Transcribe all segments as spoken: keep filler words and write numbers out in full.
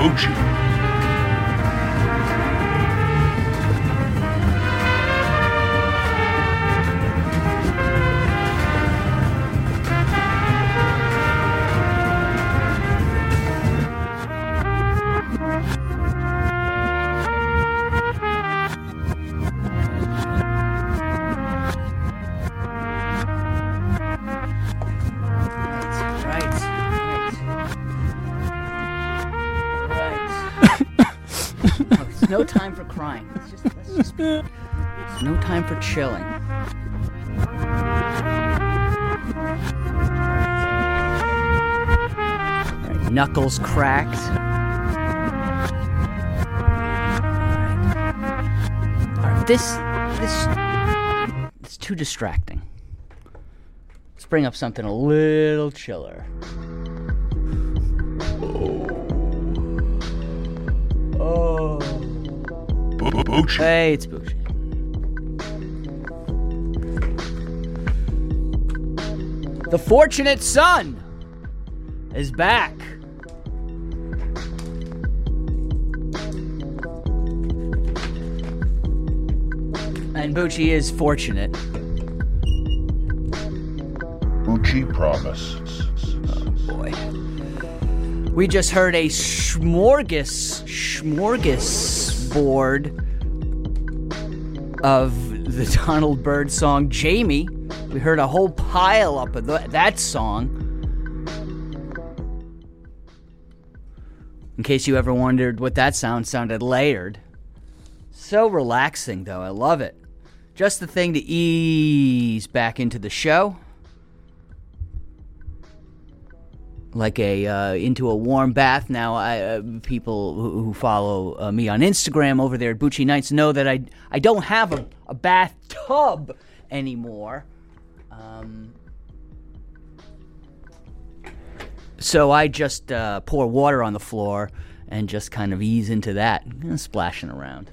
Bucci. No time for crying. Let's just, let's just be, there's no time for chilling. Right, knuckles cracked. All right, this, this, it's too distracting. Let's bring up something a little chiller. Oh. Bucci. Hey, it's Bucci. The Fortunate Son is back. And Bucci is fortunate. Bucci promises. Oh boy. We just heard a smorgas, smorgasbord of the Donald Byrd song Jamie. We heard a whole pile up of th- that song. In case you ever wondered what that sound sounded layered. So relaxing, though. I love it. Just the thing to ease back into the show. Like a uh, into a warm bath. Now, I, uh, people who, who follow uh, me on Instagram over there at Bucci Nights know that I I don't have a, a bathtub anymore. Um, so I just uh, pour water on the floor and just kind of ease into that, and splashing around.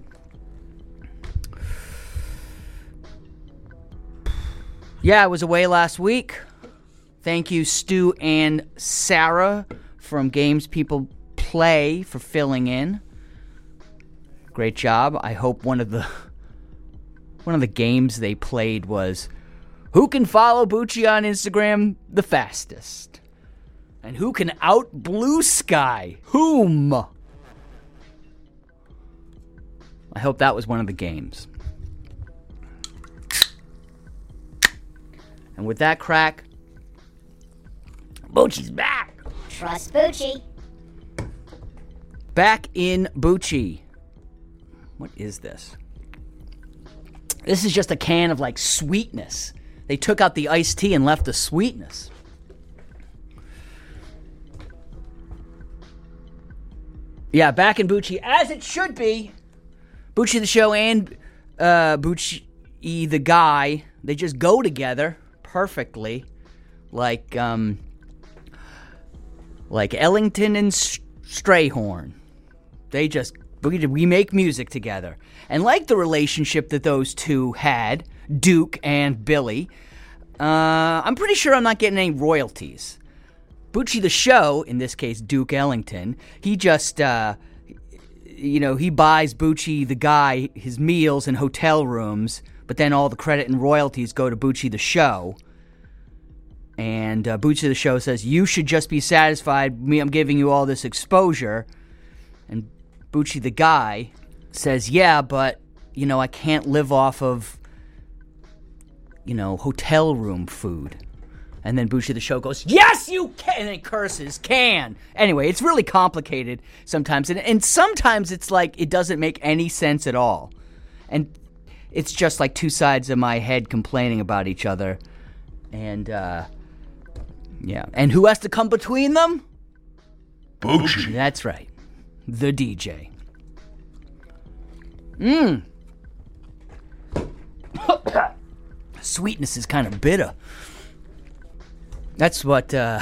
Yeah, I was away last week. Thank you, Stu and Sarah from Games People Play for filling in. Great job. I hope one of the one of the games they played was who can follow Bucci on Instagram the fastest, and who can out Blue Sky whom. I hope that was one of the games. And with that crack, Bucci's back. Trust Bucci. Back in Bucci. What is this? This is just a can of, like, sweetness. They took out the iced tea and left the sweetness. Yeah, back in Bucci, as it should be. Bucci the show and uh, Bucci the guy, they just go together perfectly. Like, um... Like Ellington and Strayhorn. They just, we make music together. And like the relationship that those two had, Duke and Billy, uh, I'm pretty sure I'm not getting any royalties. Bucci the show, in this case Duke Ellington, he just, uh, you know, he buys Bucci the guy his meals and hotel rooms, but then all the credit and royalties go to Bucci the show. And uh, Bucci the show says, you should just be satisfied. Me, I'm giving you all this exposure. And Bucci the guy says, yeah, but, you know, I can't live off of, you know, hotel room food. And then Bucci the show goes, yes, you can! And then curses, can! Anyway, it's really complicated sometimes. And, and sometimes it's like it doesn't make any sense at all. And it's just like two sides of my head complaining about each other. And, uh... yeah. And who has to come between them? Bucci. That's right. The D J. Mmm. Sweetness is kind of bitter. That's what, uh...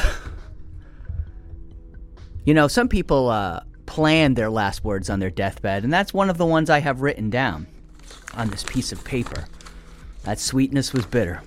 you know, some people, uh, plan their last words on their deathbed, and that's one of the ones I have written down on this piece of paper. That sweetness was bitter.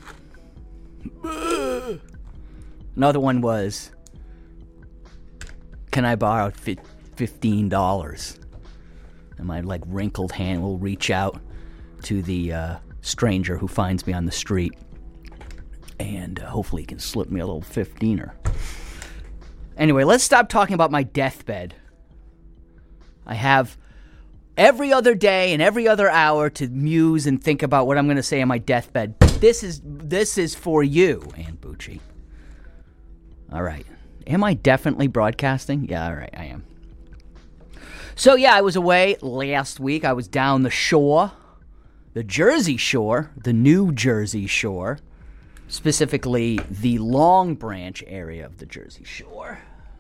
Another one was, can I borrow fifteen dollars. And my, like, wrinkled hand will reach out to the uh, stranger who finds me on the street. And uh, hopefully he can slip me a little fifteener. Anyway, let's stop talking about my deathbed. I have every other day and every other hour to muse and think about what I'm going to say on my deathbed. This is this is for you, Ann Bucci. All right. Am I definitely broadcasting? Yeah, all right, I am. So, yeah, I was away last week. I was down the shore, the Jersey Shore, the New Jersey Shore, specifically the Long Branch area of the Jersey Shore.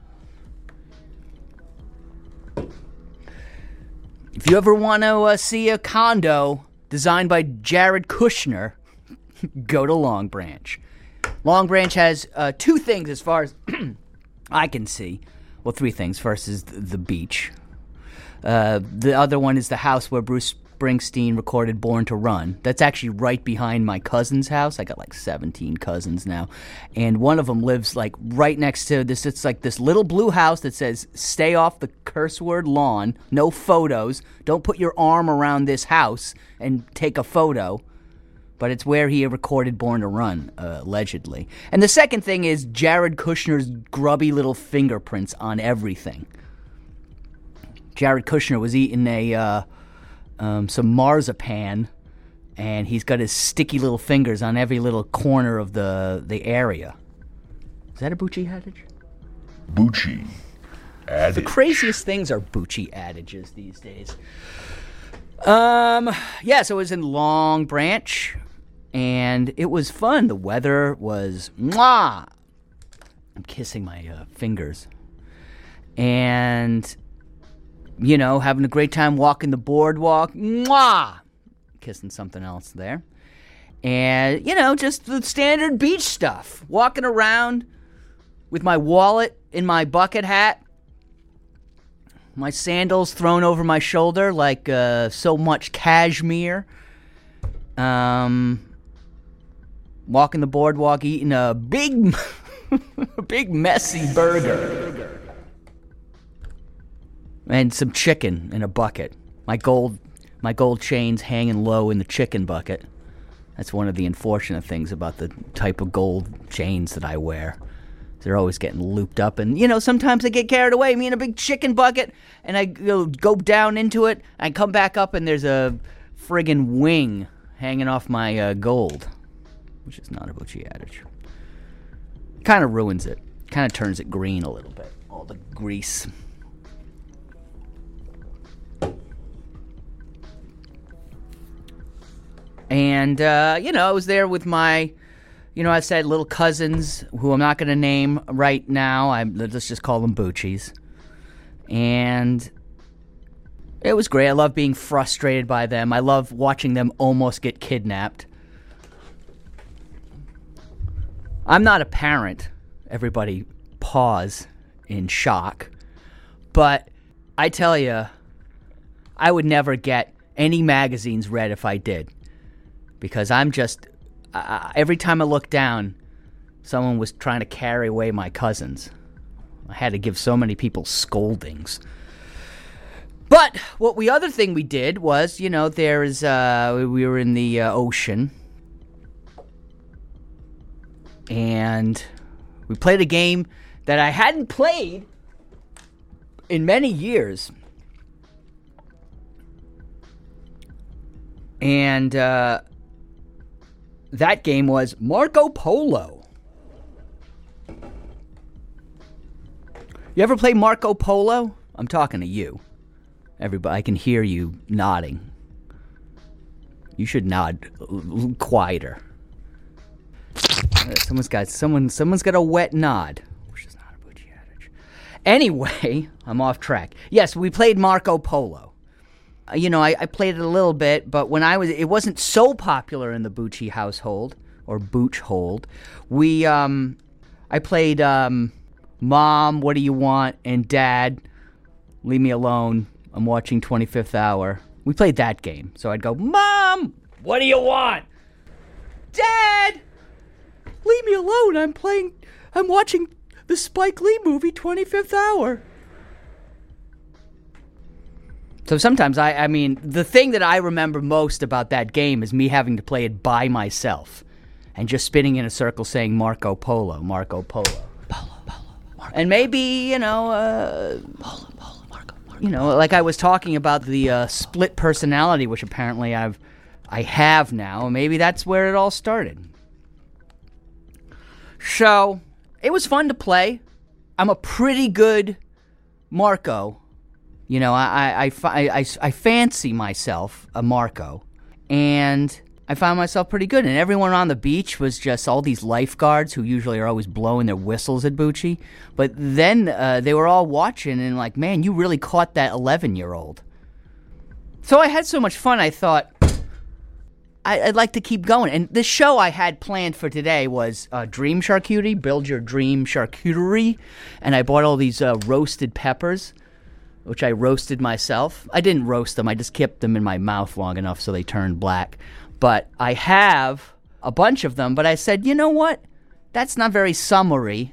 If you ever want to uh, see a condo designed by Jared Kushner, go to Long Branch. Long Branch has uh, two things as far as I can see. Well, three things. First is the beach. Uh, the other one is the house where Bruce Springsteen recorded Born to Run. That's actually right behind my cousin's house. I got like seventeen cousins now. And one of them lives like right next to this. It's like this little blue house that says, stay off the curse word lawn. No photos. Don't put your arm around this house and take a photo. But it's where he recorded Born to Run, uh, allegedly. And the second thing is Jared Kushner's grubby little fingerprints on everything. Jared Kushner was eating a uh, um, some marzipan, and he's got his sticky little fingers on every little corner of the the area. Is that a Bucci adage? Bucci adage. The craziest things are Bucci adages these days. Um, yeah, so it was in Long Branch, and it was fun. The weather was mwah. I'm kissing my uh, fingers. And, you know, having a great time walking the boardwalk. Mwah! Kissing something else there. And, you know, just the standard beach stuff. Walking around with my wallet in my bucket hat. My sandals thrown over my shoulder like uh, so much cashmere. Um, walking the boardwalk, eating a big, a big messy burger. And some chicken in a bucket. My gold, my gold chains hanging low in the chicken bucket. That's one of the unfortunate things about the type of gold chains that I wear. They're always getting looped up, and, you know, sometimes I get carried away. Me in a big chicken bucket, and I go, go down into it, I come back up, and there's a friggin' wing hanging off my uh, gold, which is not a Bucci adage. Kind of ruins it. Kind of turns it green a little bit, all the grease. And, uh, you know, I was there with my... You know, I said little cousins who I'm not going to name right now. I let's just call them Bucci's. And it was great. I love being frustrated by them. I love watching them almost get kidnapped. I'm not a parent. Everybody pause in shock. But I tell you, I would never get any magazines read if I did. Because I'm just... Uh, every time I looked down, someone was trying to carry away my cousins. I had to give so many people scoldings. But what we other thing we did was, you know, there's uh, we were in the uh, ocean, and we played a game that I hadn't played in many years. And uh that game was Marco Polo. You ever play Marco Polo? I'm talking to you. Everybody, I can hear you nodding. You should nod quieter. Someone's got someone. Someone's got a wet nod, which is not a Bucci adage. Anyway, I'm off track. Yes, we played Marco Polo. You know, I, I played it a little bit, but when I was, it wasn't so popular in the Bucci household, or Boochhold. We, um, I played, um, Mom, what do you want? And Dad, leave me alone. I'm watching twenty-fifth hour. We played that game. So I'd go, Mom, what do you want? Dad, leave me alone. I'm playing, I'm watching the Spike Lee movie, twenty-fifth hour. So sometimes, I, I mean, the thing that I remember most about that game is me having to play it by myself and just spinning in a circle saying Marco Polo, Marco Polo. Polo, Polo, Marco. And maybe, you know, uh, Polo, Polo, Marco, Marco. You know, like I was talking about the uh, split personality, which apparently I've, I have now. Maybe that's where it all started. So, it was fun to play. I'm a pretty good Marco. You know, I, I, I, I, I fancy myself a Marco, and I found myself pretty good. And everyone on the beach was just all these lifeguards who usually are always blowing their whistles at Bucci. But then uh, they were all watching and like, man, you really caught that eleven-year-old. So I had so much fun, I thought, I, I'd like to keep going. And the show I had planned for today was uh, Dream Charcuterie, Build Your Dream Charcuterie. And I bought all these uh, roasted peppers, which I roasted myself. I didn't roast them. I just kept them in my mouth long enough so they turned black. But I have a bunch of them, but I said, you know what? That's not very summery.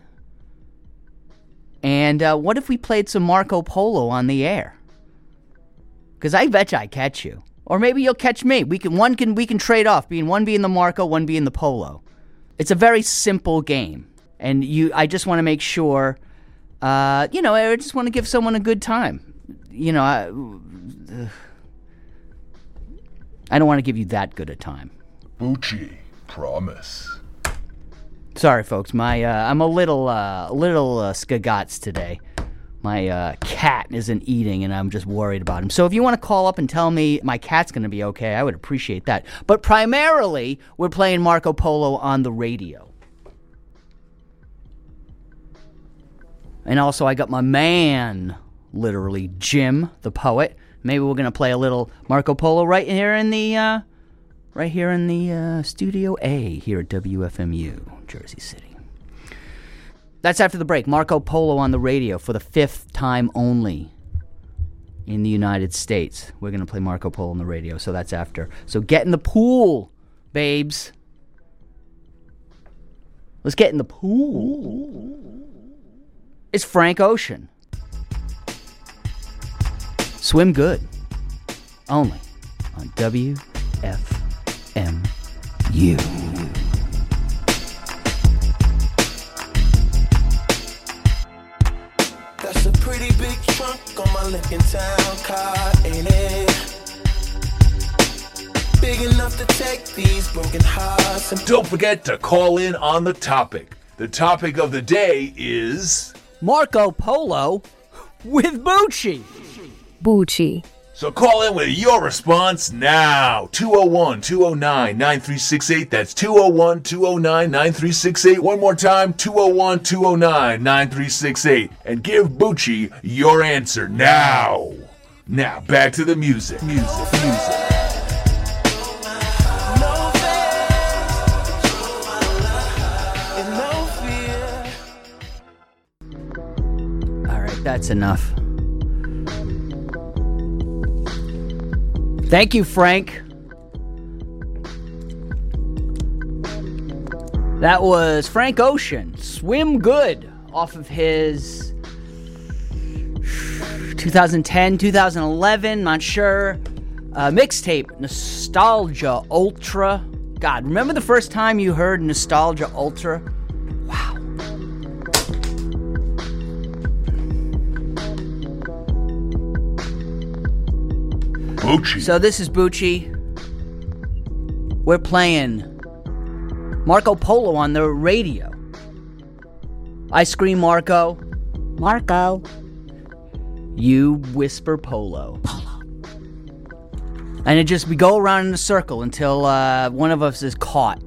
And uh, what if we played some Marco Polo on the air? Because I bet you I catch you. Or maybe you'll catch me. We can one can we can trade off, being one being the Marco, one being the Polo. It's a very simple game. And you I just want to make sure Uh, you know, I just want to give someone a good time. You know, I, uh, I don't want to give you that good a time. Bucci, promise. Sorry, folks. My uh, I'm a little uh, little uh, skagats today. My uh, cat isn't eating, and I'm just worried about him. So if you want to call up and tell me my cat's going to be okay, I would appreciate that. But primarily, we're playing Marco Polo on the radio. And also, I got my man, literally, Jim, the poet. Maybe we're going to play a little Marco Polo right here in the, uh, right here in the uh, Studio A here at W F M U, Jersey City. That's after the break. Marco Polo on the radio for the fifth time only in the United States. We're going to play Marco Polo on the radio, so that's after. So get in the pool, babes. Let's get in the pool. It's Frank Ocean. Swim Good. Only on W F M U. That's a pretty big trunk on my Lincoln Town car, ain't it? Big enough to take these broken hearts and Don't forget to call in on the topic. The topic of the day is Marco Polo with Bucci. Bucci. So call in with your response now. two oh one, two oh nine, nine three six eight. That's two oh one, two oh nine, nine three six eight. One more time, two oh one, two oh nine, nine three six eight. And give Bucci your answer now. Now, back to the music. Music, music. That's enough. Thank you, Frank. That was Frank Ocean, Swim Good, off of his twenty ten, twenty eleven, not sure, uh, mixtape, Nostalgia Ultra. God, remember the first time you heard Nostalgia Ultra? Wow. Bucci. So this is Bucci. We're playing Marco Polo on the radio. I scream Marco. Marco. You whisper Polo. And it just, we go around in a circle until uh, one of us is caught.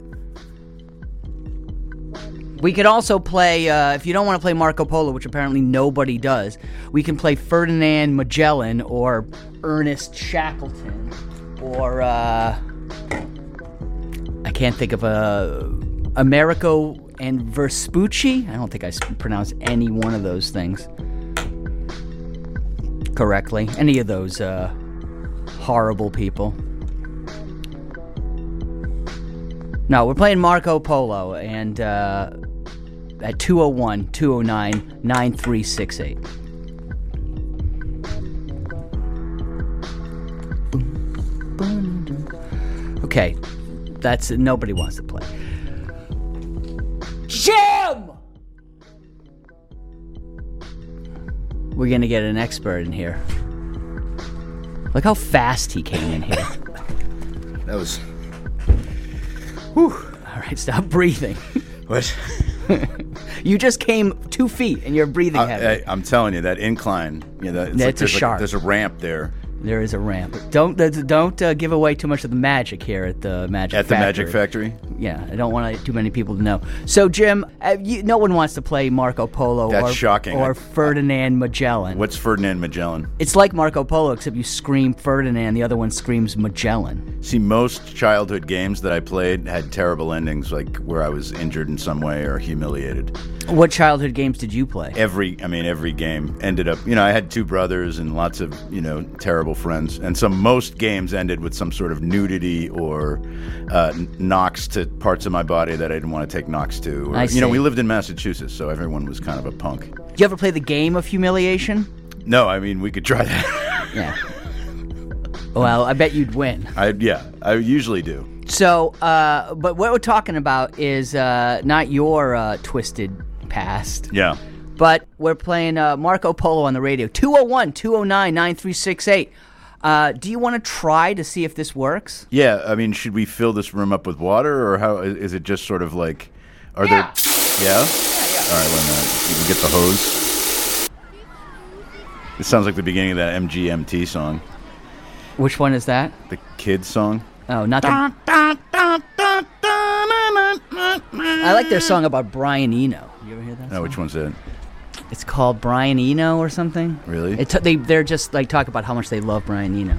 We could also play, uh, if you don't want to play Marco Polo, which apparently nobody does, we can play Ferdinand Magellan or Ernest Shackleton or, uh, I can't think of a, Americo and Vespucci? I don't think I pronounced any one of those things correctly. Any of those uh, horrible people. No, we're playing Marco Polo, and uh, at two oh one, two oh nine, nine three six eight. Okay, that's nobody wants to play. Jim! We're gonna get an expert in here. Look how fast he came in here. That was... Whew. All right, stop breathing. What? You just came two feet and you're breathing heavy. I, I, I'm telling you, that incline, you know, it's That's like a there's, shark. like, there's a ramp there. There is a ramp. Don't don't uh, give away too much of the magic here at the Magic At the Factory. Magic Factory? Yeah, I don't want too many people to know. So, Jim, uh, you, no one wants to play Marco Polo That's or, shocking. or I- Ferdinand Magellan. What's Ferdinand Magellan? It's like Marco Polo, except you scream Ferdinand, the other one screams Magellan. See, most childhood games that I played had terrible endings, like where I was injured in some way or humiliated. What childhood games did you play? Every, I mean, every game ended up, you know, I had two brothers and lots of, you know, terrible friends. And so most games ended with some sort of nudity or uh, knocks to parts of my body that I didn't want to take knocks to. Or, I You know, see. we lived in Massachusetts, so everyone was kind of a punk. Did you ever play the game of humiliation? No, I mean, we could try that. Yeah. Well, I bet you'd win. I, yeah, I usually do. So, uh, but what we're talking about is uh, not your uh, twisted past. Yeah. But we're playing uh, Marco Polo on the radio. two oh one, two oh nine, nine three six eight. Uh, do you want to try to see if this works? Yeah, I mean, should we fill this room up with water, or how is it just sort of like, are Yeah. there, yeah? Yeah, yeah. All right, wait a minute. You can get the hose. It sounds like the beginning of that M G M T song, Which one is that? the kids song. Oh, not the... I like their song about Brian Eno. You ever hear that No, song? which one's that? It's called Brian Eno or something. Really? It t- they, they're just like talk about how much they love Brian Eno.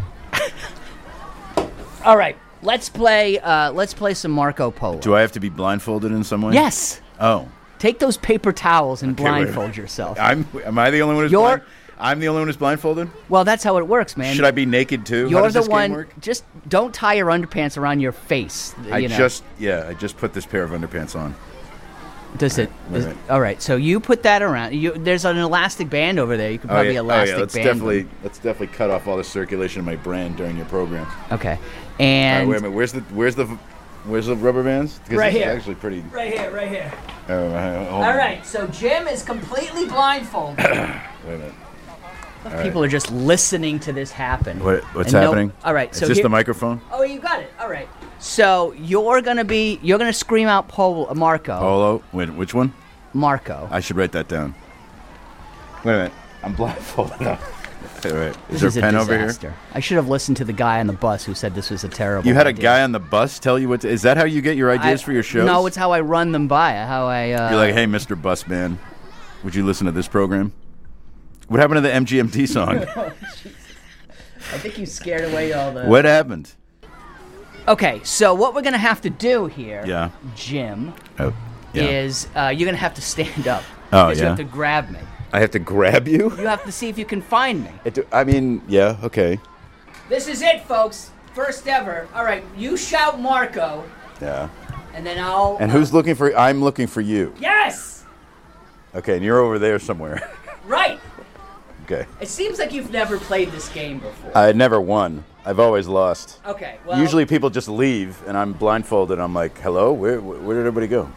All right, let's play. Uh, let's play some Marco Polo. Do I have to be blindfolded in some way? Yes. Oh, Take those paper towels and Okay, wait a blindfold minute. yourself. I'm. Am I the only one who's You're- blind? I'm the only one who's blindfolded. Well, that's how it works, man. Should I be naked too? How You're does the this game one. work? Just don't tie your underpants around your face. I you know. just yeah, I just put this pair of underpants on. Does it? Wait, is- wait. all right. So you put that around. You, there's an elastic band over there. You could probably oh, yeah. elastic oh, yeah. Let's band. definitely them. let's definitely cut off all the circulation of my brain during your program. Okay. All right, And wait a minute. Where's the where's the where's the rubber bands? Because Right this is here. actually pretty. right here, right here. Oh, uh, hold All on. right. So Jim is completely blindfolded. Wait a minute. People are just listening to this happen. What, what's And no- happening? all right. Is So this here- the microphone? Oh, you got it. All right. So you're gonna be you're gonna scream out Polo, uh, Marco. Polo. Wait, which one? Marco. I should write that down. Wait a minute. I'm blindfolded. Wait, wait. Is This there a pen a over disaster. here? I should have listened to the guy on the bus who said this was a terrible. You had a idea. guy on the bus tell you what? To, is that how you get your ideas I- for your shows? No, it's how I run them by. How I. Uh, You're like, hey, Mister Busman, would you listen to this program? What happened to the M G M T song? I think you scared away all the. What happened? Okay, so what we're gonna have to do here, Yeah. Jim, Oh, yeah. is uh, you're gonna have to stand up. Oh, because You yeah? have to grab me. I have to grab you? You have to see if you can find me. It, I mean, yeah, okay. This is it, folks. First ever. All right, you shout Marco, Yeah. and then I'll. And uh, who's looking for? I'm looking for you. Yes. Okay, and you're over there somewhere. Right. Okay. It seems like you've never played this game before. I never won. I've always lost. Okay. Well. Usually people just leave, and I'm blindfolded. I'm like, hello? Where, where did everybody go?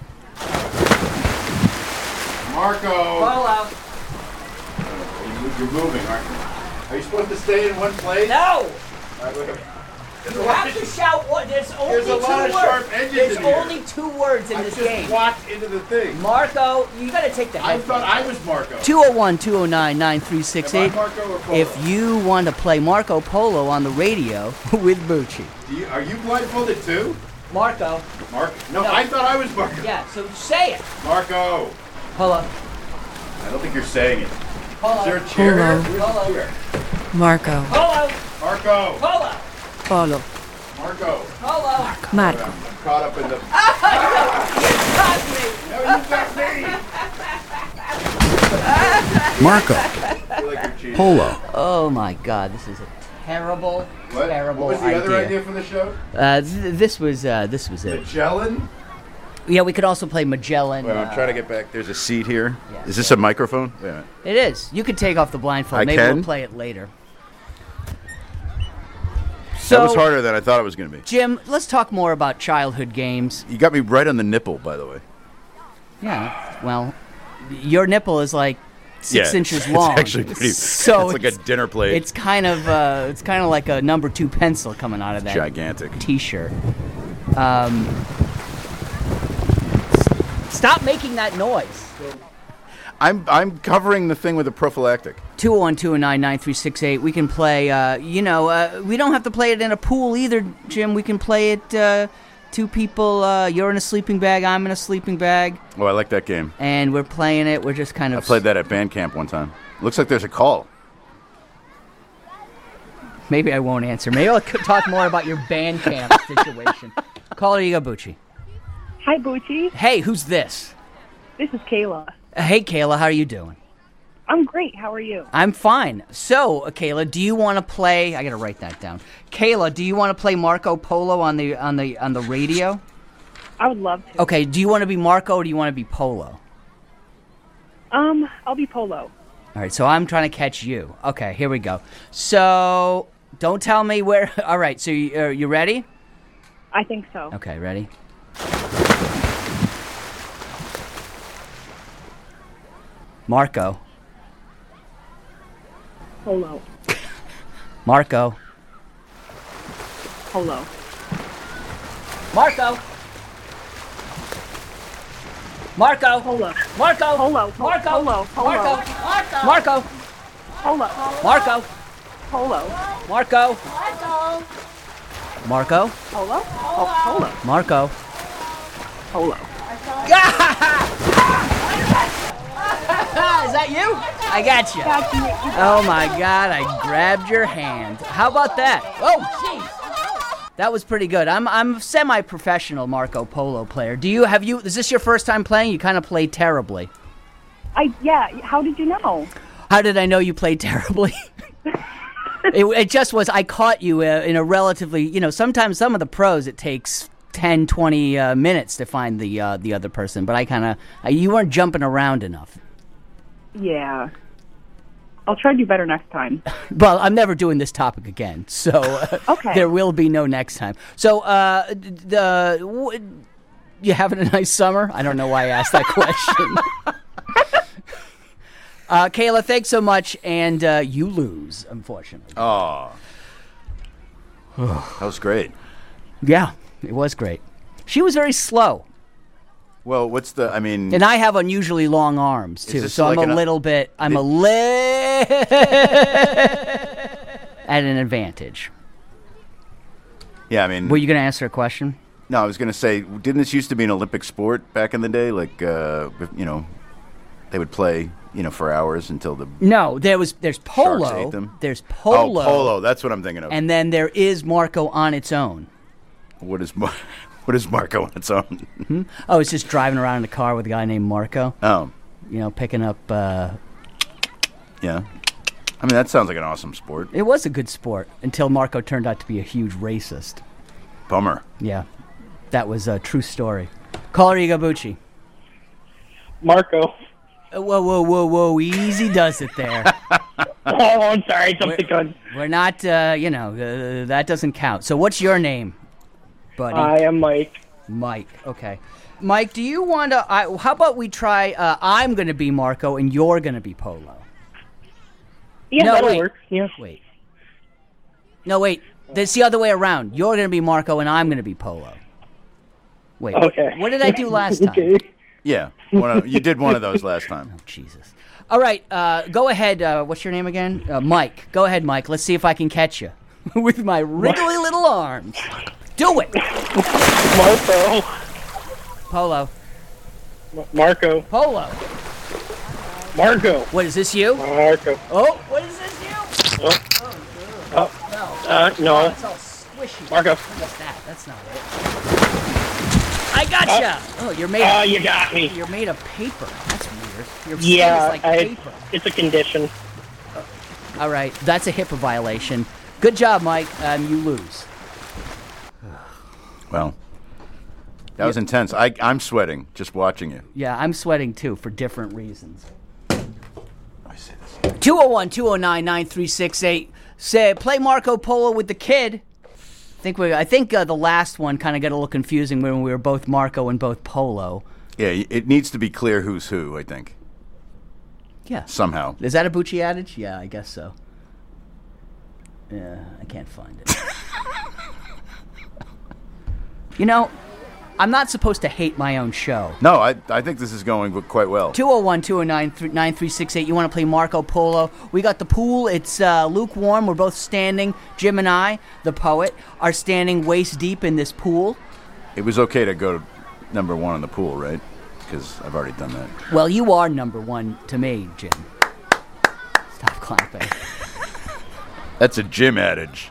Marco! Polo. You're moving, aren't you? Are you supposed to stay in one place? No. All right, wait. You have to shout what? There's only There's a two lot of words. sharp edges There's in here. only two words in I this just game. walked into the thing. Marco, you gotta take the I head. thought I was Marco. two oh one, two oh nine, nine three six Am I eight. Marco or Polo? If you want to play Marco Polo on the radio with Bucci. Do you, are you blindfolded too? Marco. Mark? No, No. I thought I was Marco. Yeah, so say it. Marco. Polo. I don't think you're saying it. Polo. Is there a chair Polo. here? Where's Polo. the chair? Marco, Polo. Marco. Polo. Polo, Marco. Polo. Marco, I'm caught up in the... Got me. No, you got me! Marco. I feel like you're cheating. Polo. Oh my God, this is a terrible, What? terrible What was the idea. other idea for the show? Uh, th- this was uh, this was it. Magellan? Yeah, we could also play Magellan. Wait, I'm uh, trying to get back. There's a seat here. Yeah. Is this a microphone? Wait a minute. It is. You could take off the blindfold. I Maybe can? we'll play it later. So, that was harder than I thought it was going to be. Jim, let's talk more about childhood games. You got me right on the nipple, by the way. Yeah, well, your nipple is like six yeah, inches long. It's actually pretty. So it's, it's like a dinner plate. It's kind of uh, it's kind of like a number two pencil coming out of that gigantic T-shirt. Um, s- stop making that noise. I'm I'm covering the thing with a prophylactic. two oh one, two oh nine, nine three six eight. We can play. Uh, you know, uh, we don't have to play it in a pool either, Jim. We can play it. Uh, Two people, uh, you're in a sleeping bag, I'm in a sleeping bag. Oh, I like that game. And we're playing it, we're just kind of... I played that at band camp one time. Looks like there's a call. Maybe I won't answer. Maybe I'll talk more about your band camp situation. Caller, you go, Bucci. Hi, Bucci. Hey, who's this? This is Kayla. Uh, hey, Kayla, how are you doing? I'm great. How are you? I'm fine. So, uh, Kayla, do you want to play... I got to write that down. Kayla, do you want to play Marco Polo on the on the on the radio? I would love to. Okay, do you want to be Marco or do you want to be Polo? Um, I'll be Polo. All right, so I'm trying to catch you. Okay, here we go. So, don't tell me where... All right, so you, uh, you ready? I think so. Okay, ready? Marco. Polo. Marco. Polo. Marco. Marco. Polo. Marco. Polo. Marco. Polo. Polo. Marco. Marco. Polo. Marco. Polo. Marco. Marco. Polo. Oh, Polo. Marco. Polo. Is that you? I got you. That's me. Oh my God! I grabbed your hand. How about that? Oh, jeez. That was pretty good. I'm I'm a semi-professional Marco Polo player. Do you have you? Is this your first time playing? You kind of played terribly. I yeah. How did you know? How did I know you played terribly? it, it just was. I caught you uh, in a relatively. You know, sometimes some of the pros it takes ten, twenty uh, minutes to find the uh, the other person. But I kind of uh, you weren't jumping around enough. Yeah. I'll try to do better next time. Well, I'm never doing this topic again, so uh, Okay. there will be no next time. So, uh, the w- you having a nice summer? I don't know why I asked that question. uh, Kayla, thanks so much, and uh, you lose, unfortunately. Oh. That was great. Yeah, it was great. She was very slow, Well, what's the, I mean... and I have unusually long arms, too, this so like I'm a an- little bit, I'm a It- little at an advantage. yeah, I mean... Were you going to answer a question? No, I was going to say, didn't this used to be an Olympic sport back in the day? Like, uh, you know, they would play, you know, for hours until the No, there was there's sharks polo. ate them? There's polo. Oh, polo. That's what I'm thinking of. And then there is Marco on its own. what is Mar- what is Marco on its own? Oh, it's just driving around in a car with a guy named Marco. Oh, You know, picking up. Uh, yeah. I mean, that sounds like an awesome sport. it was a good sport until Marco turned out to be a huge racist. Bummer. Yeah, that was a true story. Caller Igabuchi. Marco. Uh, Whoa, whoa, whoa, whoa! Easy does it there. Oh, I'm sorry. Something good. We're not, uh, you know, uh, that doesn't count. So, what's your name, buddy? I am Mike. Mike. Okay. Mike, do you want to? I, how about we try? Uh, I'm going to be Marco, and you're going to be Polo. Yeah, No, that'll wait. work. Yeah. Wait. No, wait. It's the other way around. You're going to be Marco, and I'm going to be Polo. Wait. Okay. What did I do last time? Okay. Yeah, one of, you did one of those last time. Oh, Jesus. All right. Uh, go ahead. Uh, what's your name again? Uh, Mike. Go ahead, Mike. Let's see if I can catch you with my wriggly little arms. Do it. Marco. Polo. M- Marco. Polo. Marco. What, is this you? Marco. Oh, what is this you? Oh. No. Uh, no. It's all squishy. Marco. What's that? That's not it. I gotcha. Oh, you're made. Oh, Of, you got me. you're made of paper. That's weird. Your skin Yeah, is like I, paper. it's a condition. All right, that's a HIPAA violation. Good job, Mike. Um, you lose. Well, that was intense. I, I'm sweating just watching you. Yeah, I'm sweating too for different reasons. two oh one, two oh nine, nine three six eight. Say, play Marco Polo with the kid. think we. I think uh, the last one kind of got a little confusing when we were both Marco and both Polo. Yeah, it needs to be clear who's who, I think. Yeah. Somehow. Is that a Bucci adage? Yeah, I guess so. Yeah, I can't find it. You know, I'm not supposed to hate my own show. No, I I think this is going quite well. two oh one, two oh nine, nine three six eight. You want to play Marco Polo? We got the pool. It's uh, lukewarm. We're both standing. Jim and I, the poet, are standing waist deep in this pool. It was okay to go number one in the pool, right? Because I've already done that. Well, you are number one to me, Jim. Stop clapping. That's a Jim adage.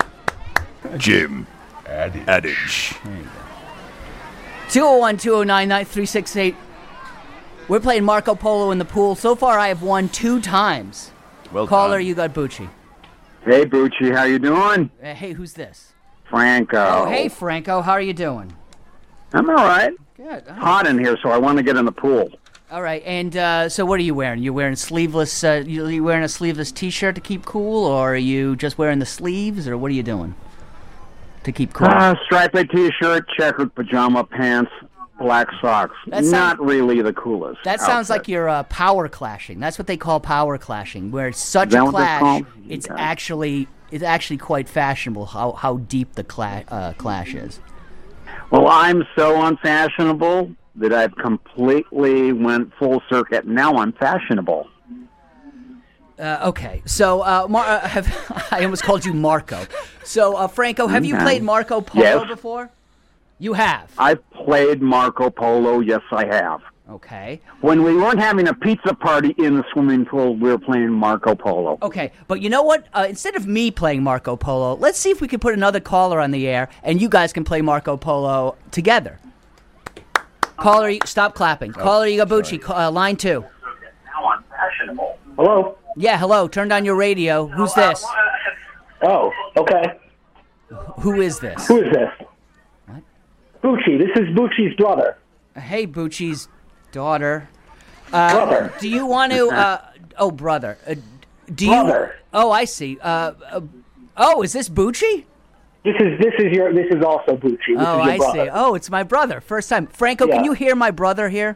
Jim Adage. adage. There you go. two oh one, two oh nine, nine three six eight. We're playing Marco Polo in the pool. So far, I have won two times. Well Caller, done. you got Bucci. Hey, Bucci, how you doing? Uh, hey, who's this? Franco. Oh, hey, Franco. How are you doing? I'm all right. Good. All right. Hot in here, so I want to get in the pool. All right. And uh, so what are you wearing? You wearing sleeveless? Uh, you, you wearing a sleeveless T-shirt to keep cool, or are you just wearing the sleeves, or what are you doing to keep cool? Uh, striped T-shirt, checkered pajama pants, black socks. That sound- Not really the coolest. That sounds outfit. like you're uh, power clashing. That's what they call power clashing, where it's such Is that a what they're clash. called? It's Okay. actually it's actually quite fashionable how how deep the cla- uh, clash is. Well, I'm so unfashionable that I've completely went full circuit. Now I'm fashionable. Uh, okay, so uh, Mar- uh, have I almost called you Marco? So uh, Franco, have you Okay. played Marco Polo Yes. before? You have. I've played Marco Polo. Yes, I have. Okay. When we weren't having a pizza party in the swimming pool, we were playing Marco Polo. Okay, but you know what? Uh, instead of me playing Marco Polo, let's see if we can put another caller on the air, and you guys can play Marco Polo together. Caller, you, stop clapping. Caller, you got Bucci. Ca- Uh, line two. Now I'm fashionable. Hello? Yeah, hello. Turn down your radio. Who's this? Oh, okay. Who is this? Who is this? What? Bucci. This is Bucci's brother. Hey, Bucci's daughter. Uh, Brother. Do you want to? Uh, oh, brother. Uh, do you? Brother. Oh, I see. Uh, uh, oh, is this Bucci? This is this is your this is also Bucci. This Oh, is your I brother. see. Oh, it's my brother. First time. Franco, Yeah. can you hear my brother here?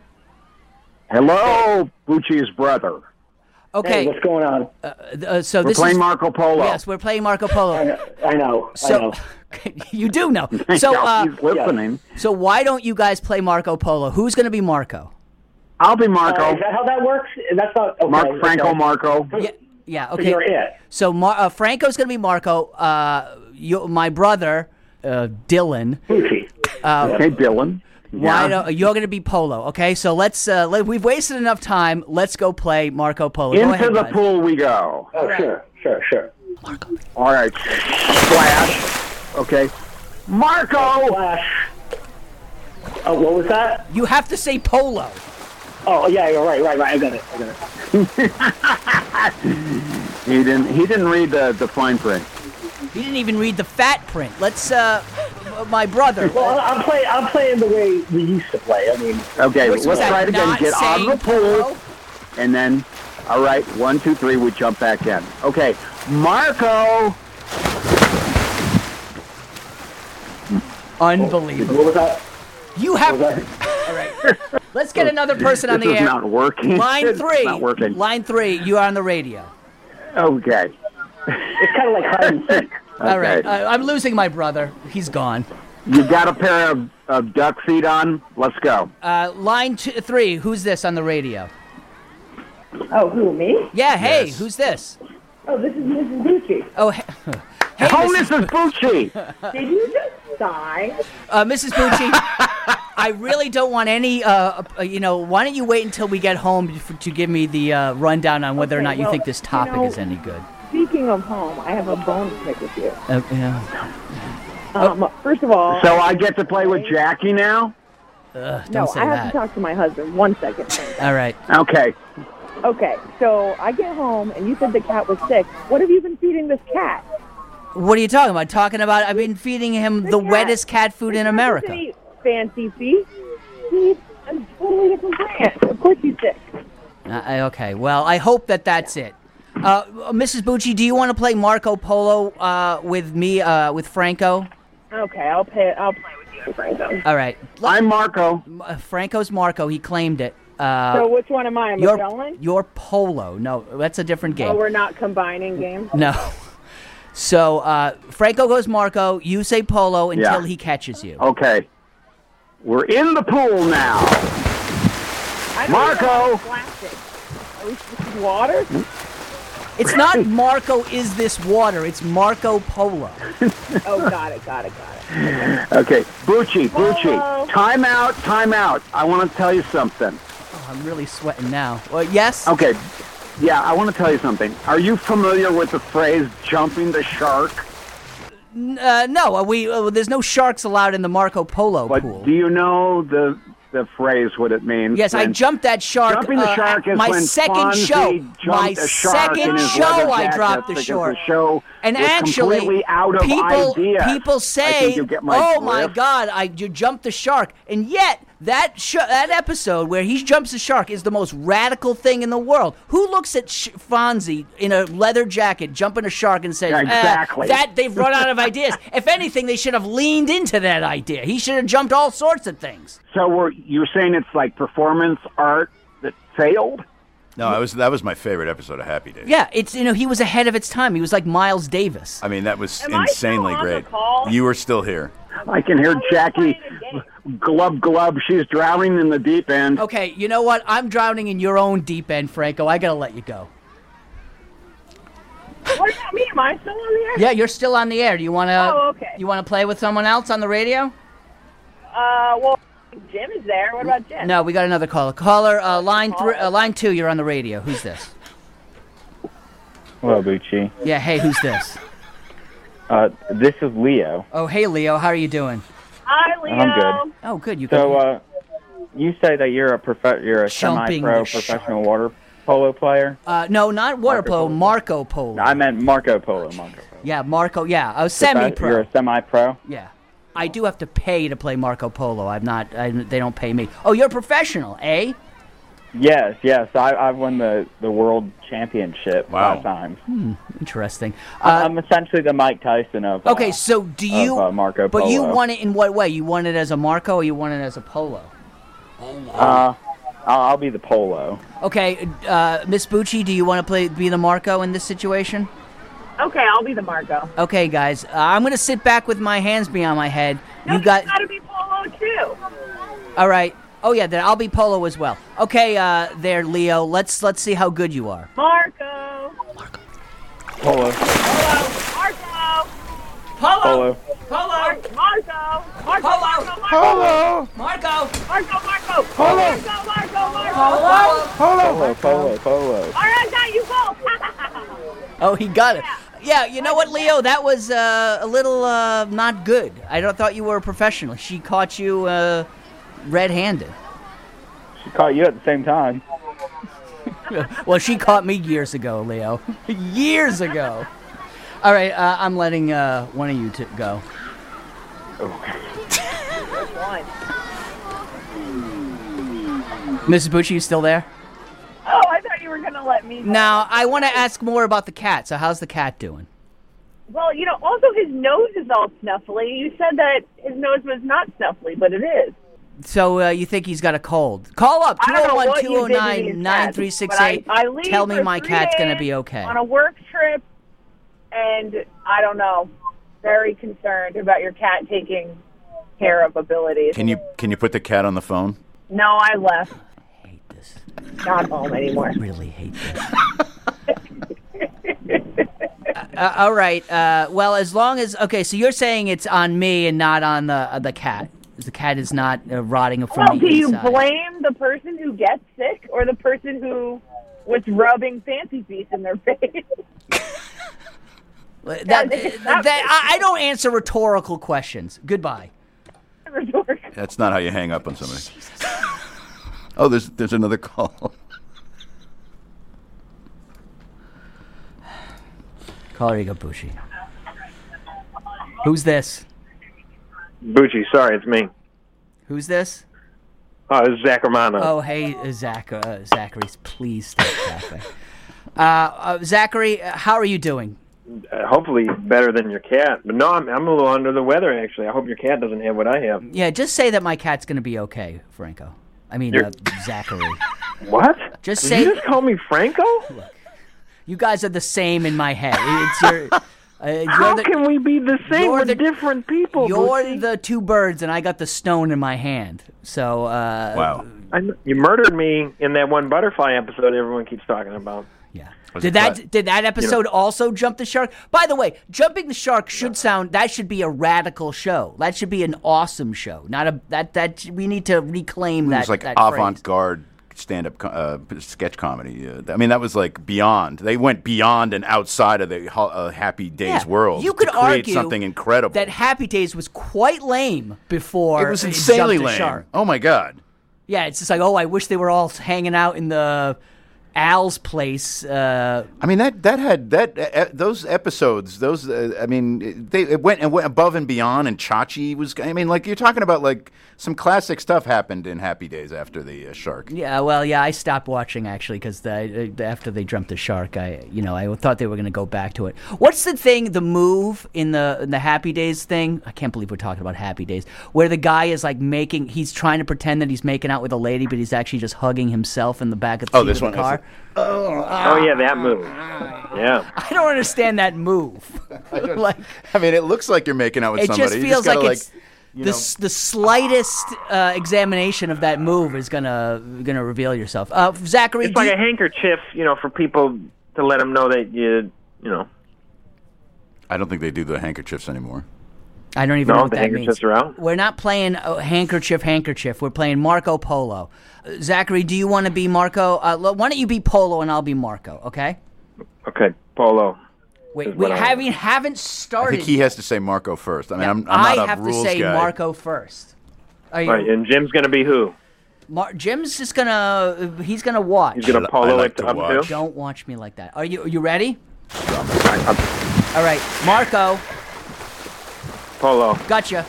Hello, Bucci's brother. Okay. Hey, what's going on? uh, so We're this playing is Marco Polo. yes, we're playing Marco I Polo. know. I know. I So know. you do know. So uh, he's listening. so why don't you guys play Marco Polo? Who's going to be Marco? I'll be Marco. Uh, is that how that works? That's not okay. Mark Franco okay. Marco. Yeah. Yeah. So Okay. you're it. So Mar- uh, Franco's going to be Marco. Uh, you, my brother, uh, Dylan. Bucci. Okay, Dylan. Why Yeah. don't, you're going to be Polo? Okay. So let's. Uh, let, we've wasted enough time. Let's go play Marco Polo. Go Into ahead, the guys. pool we go. Oh, sure, sure, sure. All right. Splash. Okay. Marco! Flash. Oh, what was that? You have to say Polo. Oh, yeah, you're right, right, right. I got it. I got it. He didn't he didn't read the, the fine print. He didn't even read the fat print. Let's. Uh, my brother. Well, I'm playing. I'm playing the way we used to play. I mean, Okay, What's let's that, try it again. not Get out of the saying pool. Polo? And then, all right, one, two, three, we jump back in. Okay, Marco! Unbelievable. what was that? You have. What was that? All right. Let's get another person on This the is air. not working. Line It's three. not working. Line three. You are on the radio. Okay. It's kind of like hide and seek. All right. Okay. Uh, I'm losing my brother. He's gone. You got a pair of, of duck feet on? Let's go. Uh, line two, three. Who's this on the radio? Oh, who, me? Yeah. Hey. Yes. Who's this? Oh, this is Missus Bucci. Oh. Hey, hey Oh, Missus Missus Bucci! Did you just die? Uh, Missus Bucci, I really don't want any, uh, uh, you know, why don't you wait until we get home to, to give me the uh, rundown on whether or Okay, not you well, think this you topic know- is any good? Speaking of home, I have a bone to pick with you. Uh, yeah. Um, First of all, So I get to play with Jackie now? Ugh, don't no, say I have that. to talk to my husband. One second. All right. Okay. Okay, so I get home and you said the cat was sick. What have you been feeding this cat? What are you talking about? Talking about I've been feeding him the, cat. wettest cat food The in cat America. doesn't eat fancy feed. He eats a totally different brand. Of course he's sick. Uh, okay, well, I hope that that's it. Uh, Missus Bucci, do you want to play Marco Polo uh, with me, uh, with Franco? Okay, I'll pay. I'll play with you, Franco. All right. I'm Marco. Uh, Franco's Marco. He claimed it. Uh, So which one am I? Am I your, Magellan? your Polo. No, that's a different game. Oh, we're not combining games. No. So uh, Franco goes Marco. You say Polo until Yeah. he catches you. Okay. We're in the pool now. I don't Marco! know plastic. Are we this is water? It's not Marco is this water. It's Marco Polo. Oh, got it, got it, got it. Okay. Bucci, Hello. Bucci. Time out, time out. I want to tell you something. Oh, I'm really sweating now. Well, yes? Okay. Yeah, I want to tell you something. Are you familiar with the phrase jumping the shark? Uh, no, uh, we uh, there's no sharks allowed in the Marco Polo But pool. do you know the the phrase, what it means? Yes, I When- jumped that shark. Jumping the uh, shark is my when second Fonzie show. jumped My a shark in second his show, leather I jacket dropped the because short. The show And was actually, completely out of people idea. people I say, think you get my "Oh my drift. God, I you jumped the shark," and yet that sh- that episode where he jumps the shark is the most radical thing in the world. Who looks at Sh- Fonzie in a leather jacket jumping a shark and says, Yeah, "Eh, exactly. that they've run out of ideas"? If anything, they should have leaned into that idea. He should have jumped all sorts of things. So we're, you're saying it's like performance art that failed? No, I was that was my favorite episode of Happy Days. Yeah, it's you know he was ahead of its time. He was like Miles Davis. I mean, that was Am I still insanely on the great. call? You were still here. I can hear Jackie glub glub. She's drowning in the deep end. Okay, you know what? I'm drowning in your own deep end, Franco. I gotta let you go. What about me? Am I still on the air? Yeah, you're still on the air. Do you wanna? Oh, okay. You wanna play with someone else on the radio? Uh, well, Jim is there. What about Jim? No, we got another caller. Caller, uh, line three, uh, line two. You're on the radio. Who's this? Hello, Bucci. Yeah. Hey, who's this? Uh, this is Leo. Oh, hey, Leo. How are you doing? Hi, Leo. I'm good. Oh, good. You. So, can- uh, you say that you're a prof- you're a Jumping semi-pro the shark. professional water polo player? uh, no, not water Marco polo. Polo. Marco Polo. No, I meant Marco Polo. Marco Polo. Yeah, Marco. Yeah, I was Profe- semi-pro. You're a semi-pro. Yeah. I do have to pay to play Marco Polo. I'm not. I, they don't pay me. Oh, you're a professional, eh? Yes, yes. I, I've won the, the world championship Wow. five times. Interesting. I- Uh, I'm essentially the Mike Tyson of. okay, uh, so do you? uh, Marco But you Polo. won it in what way? You won it as a Marco, or you won it as a Polo? Uh, I'll, I'll be the polo. Okay, uh, Miss Bucci, do you want to play be the Marco in this situation? Okay, I'll be the Marco. Okay, guys, uh, I'm gonna sit back with my hands behind my head. No, You got. got to be Polo too. All right. Oh yeah, then I'll be Polo as well. Okay, uh, there, Leo. Let's let's see how good you are. Marco. Polo. Polo. Marco. Polo. Polo. Marco. Marco. Marco. Polo. Marco. Polo. Marco. Marco. Marco. Polo. Marco. Marco. Marco. Polo. Polo. Polo. Polo. All right, I got you both. Oh, he got it. Yeah, you know what, Leo? That was uh, a little uh, not good. I don't thought you were a professional. She caught you uh, red-handed. She caught you at the same time. Well, she caught me years ago, Leo. Years ago. All right, uh, I'm letting uh, one of you t- go. Missus Bucci, you still there? Oh, I thought you were going to let me. Now, I want to ask more about the cat. So how's the cat doing? Well, you know, also his nose is all snuffly. You said that his nose was not snuffly, but it is. So uh, you think he's got a cold? Call up, I don't know what two you oh did to nine, these nine cats, three six but I- eight. I leave Tell me for my three cat's going to days be okay. on a work trip, and I don't know, very concerned about your cat taking care of abilities. Can you can you put the cat on the phone? No, I left. I hate this. Not home anymore. I really hate this. uh, all right. Uh, well, as long as okay, so you're saying it's on me and not on the uh, the cat. The cat is not uh, rotting from Well, the do you inside. blame the person who gets sick or the person who was rubbing fancy feast in their face? That, Yeah, that, that- I I don't answer rhetorical questions. Goodbye. That's not how you hang up on somebody. Oh, there's there's another call. Caller, you go, Bucci. Who's this? Bucci, sorry, it's me. Who's this? Oh, it's Zach Romano. Oh, hey, uh, Zach, uh, Zachary, please stop laughing. Uh, uh, Zachary, uh, how are you doing? uh, hopefully better than your cat. But no, I'm I'm a little under the weather actually. I hope your cat doesn't have what I have. Yeah, just say that my cat's going to be okay, Franco. I mean, uh, Zachary. What? Just Did say. you just call me Franco? Look, you guys are the same in my head. It's your. Uh, How the, can we be the same? We're the, different people. You're Bucci. the two birds, and I got the stone in my hand. So. Uh, Wow. I, you murdered me in that one butterfly episode everyone keeps talking about. Yeah. Was Did it that that- did that episode You know- also jump the shark? By the way, jumping the shark should sound that should be a radical show. That should be an awesome show. Not a that that we need to reclaim It that. was like that phrase. avant-garde stand-up co- uh, sketch comedy. Uh, I mean, that was like beyond. They went beyond and outside of the ho- uh, Happy Days Yeah, world you could to create argue something incredible. That Happy Days was quite lame before it was it insanely jumped the lame. shark. Oh my god. Yeah, it's just like, oh, I wish they were all hanging out in the Al's place. Uh, I mean that that had that uh, those episodes. Those uh, I mean they it went and went above and beyond. And Chachi was. I mean, like you're talking about like some classic stuff happened in Happy Days after the uh, shark. Yeah, well, yeah, I stopped watching actually because the, after they jumped the shark, I, you know, I thought they were going to go back to it. What's the thing, the move in the in the Happy Days thing? I can't believe we're talking about Happy Days, where the guy is like making, he's trying to pretend that he's making out with a lady, but he's actually just hugging himself in the back of the, Oh, seat this of the one, car. Oh yeah, that move. Yeah. I don't understand that move. like, I mean, it looks like you're making out with it somebody. just You feels gotta, like it's. you The, know- s- the slightest uh, examination of that move is gonna gonna reveal yourself. Uh, Zachary, It's do like you- a handkerchief, you know, for people to let them know that you, you know. I don't think they do the handkerchiefs anymore. I don't even No, know what the that means. handkerchiefs are out? We're not playing uh, handkerchief, handkerchief. We're playing Marco Polo. Uh, Zachary, do you want to be Marco? Uh, l- why don't you be Polo and I'll be Marco? Okay. Okay, Polo. Wait, is we what I haven't haven't I started. think he has to say Marco first. I mean, I'm, I'm I not a have to rules say guy. Marco first. Are you? All right, and Jim's going to be who? Mar- Jim's just gonna. uh, He's gonna watch. He's going to I polo like it to up watch. too? Don't watch me like that. Are you? Are you ready? I- I'm- All right, Marco. Polo. Gotcha.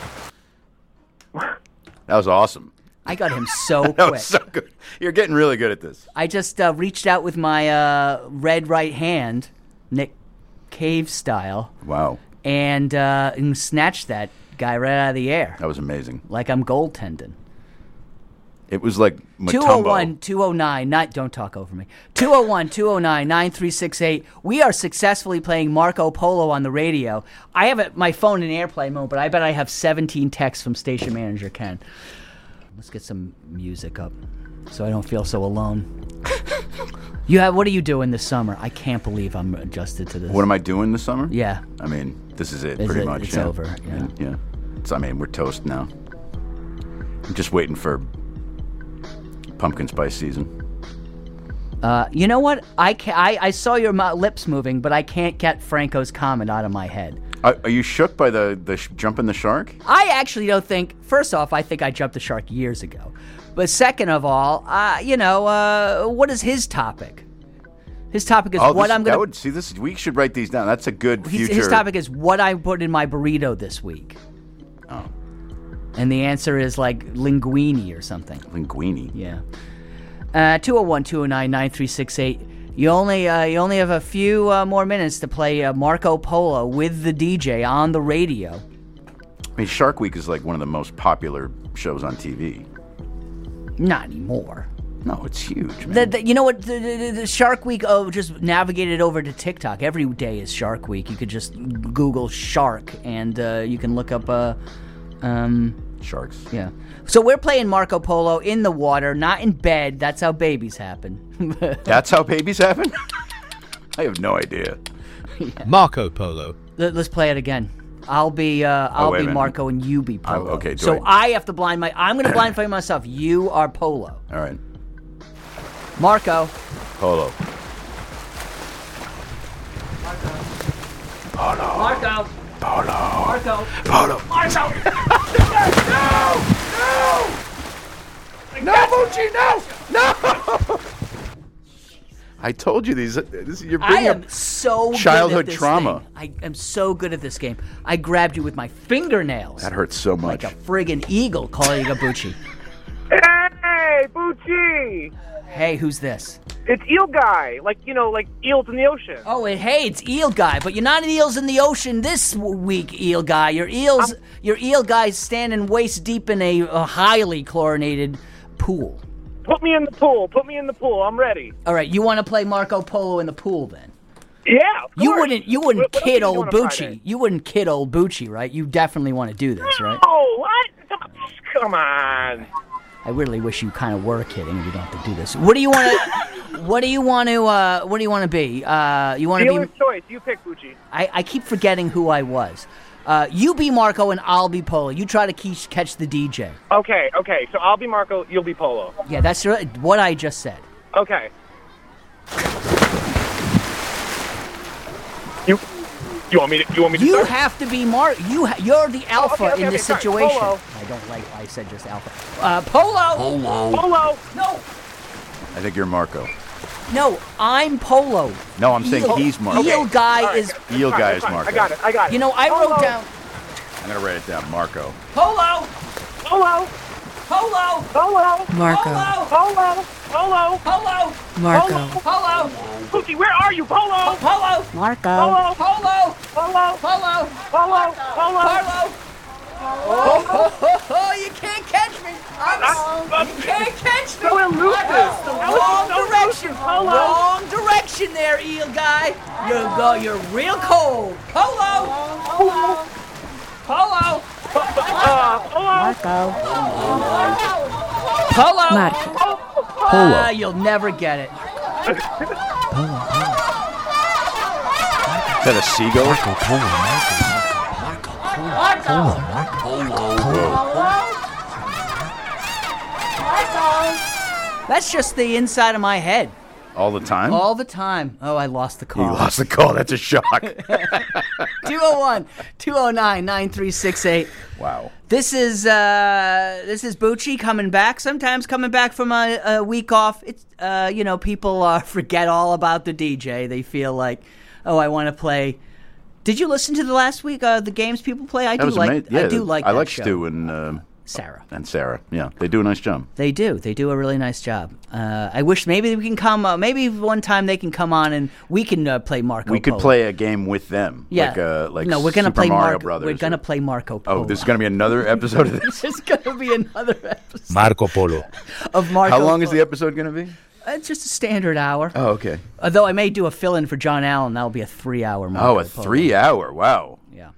That was awesome. I got him so That quick. was so good. You're getting really good at this. I just uh, reached out with my uh, red right hand, Nick Cave style, Wow, and, uh, and snatched that guy right out of the air that was amazing. like I'm goaltending. It was like two oh one, two oh nine, nine, don't talk over me. two oh one, two oh nine, nine three six eight. We are successfully playing Marco Polo on the radio. I have it, my phone in airplane mode, but I bet I have seventeen texts from station manager Ken. Let's get some music up so I don't feel so alone. You have, what are you doing this summer? I can't believe I'm adjusted to this. What am I doing this summer? Yeah. I mean, this is it, Is pretty it? much. It's yeah. over, yeah. And, yeah. It's, I mean, we're toast now. I'm just waiting for pumpkin spice season. Uh, you know what? I, ca- I I saw your mo- lips moving, but I can't get Franco's comment out of my head. Are, are you shook by the, the sh- jumping the shark? I actually don't think. First off, I think I jumped the shark years ago. But second of all, uh, you know, uh, what is his topic? His topic is Oh, what this- I'm that gonna. would, see, this we should write these down. That's a good His, future. his topic is what I put in my burrito this week. Oh. And the answer is like linguine or something. Linguine. Yeah. Uh, two oh one, two oh nine, nine three six eight. You only uh, you only have a few uh, more minutes to play uh, Marco Polo with the D J on the radio. I mean, Shark Week is like one of the most popular shows on T V. Not anymore. No, it's huge, man. The, the, you know what? The, the, the Shark Week, oh, just navigated over to TikTok. Every day is Shark Week. You could just Google shark and uh, you can look up uh, um, Sharks. Yeah. So we're playing Marco Polo in the water, not in bed. That's how babies happen. That's how babies happen? I have no idea. Yeah. Marco Polo. Let, let's play it again. I'll be uh, I'll Oh, wait a be minute. Marco and you be Polo. Oh, okay, do so I- I have to blind my. I'm going to blind find myself. You are Polo. All right. Marco. Polo. Polo. Marco. Polo. Marco. Polo. Marco. No! No! No, Bucci, no! No! I told you these. This, you're I bringing am up so childhood good at this trauma. thing. I am so good at this game. I grabbed you with my fingernails. That hurts so much. Like a friggin' eagle calling you a Bucci. Hey! Hey, Bucci! Hey, who's this? It's Eel Guy. Like, you know, like eels in the ocean. Oh, and hey, it's Eel Guy, but you're not an Eels in the Ocean this w- week, Eel Guy. Your eels, I'm... your Eel Guy's standing waist deep in a, a highly chlorinated pool. Put me in the pool. Put me in the pool. I'm ready. All right, you want to play Marco Polo in the pool then? Yeah, of You course. wouldn't, you wouldn't What- what kid else are you old doing on Bucci. Friday? You wouldn't kid old Bucci, right? You definitely want to do this, right? Oh, what? Come on. I really wish you kind of were kidding. You don't have to do this. What do you want to? What do you want to? Uh, what do you want to be? Uh, you want to Dealer's be? choice. You pick, Bucci. I, I keep forgetting who I was. Uh, you be Marco and I'll be Polo. You try to keep, catch the D J. Okay, okay. So I'll be Marco. You'll be Polo. Yeah, that's right- what I just said. Okay. You, you want me to? You want me to? You start? have to be Mar. You ha- you're the alpha okay, okay, in this okay, sorry. situation. Polo. I don't like why I said just alpha. Uh, Polo. Polo. Polo. No, I think you're Marco. no, I'm Polo. No, I'm saying Eel, he's Marco. Eel Guy All right, is. it's Eel fine, Guy it's is fine. Marco. I got it. I got it. You know, I Polo. wrote down I'm gonna write it down. Marco. Polo. Polo. Polo. Polo. Marco. Polo. Polo. Polo. Marco. Polo. Bucci, where are you? Polo. Polo. Marco. Polo. Polo. Polo. Polo. Polo. Polo. Polo. Oh, oh, oh, oh, you can't catch me. I'm, I'm- you can't catch me. So elusive. That's the That was wrong so direction. elusive. Polo. Wrong direction there, Eel Guy. You go. You're real cold. Polo. Polo. Polo. Uh, Polo. Marco. Polo. Marco. Ah, you'll never get it. Is that a seagull? That's just the inside of my head. All the time? All the time. Oh, I lost the call. You lost the call. That's a shock. two oh one, two oh nine, nine three six eight. Wow. This is uh, this is Bucci coming back. Sometimes coming back from a, a week off. It's uh, you know, people uh, forget all about the D J. They feel like, oh, I want to play. Did you listen to the last week? Uh, the games people play. I That do was like. amazing. Yeah, I do like. I that like show. Stu and uh, Sarah. And Sarah. Yeah, they do a nice job. They do. They do a really nice job. Uh, I wish maybe we can come. Uh, maybe one time they can come on and we can uh, play Marco. We could Polo. play a game with them. Yeah. Like, uh, like no, we're gonna Super play Mario Marco. Brothers. We're or- gonna play Marco Polo. Oh, this is gonna be another episode of this. This is gonna be another episode Marco Polo. of Marco. How long is Polo. the episode gonna be? It's just a standard hour. Oh, okay. Although I may do a fill-in for John Allen. That'll be a three-hour Marco Oh, a Polo. three-hour. Wow. Yeah.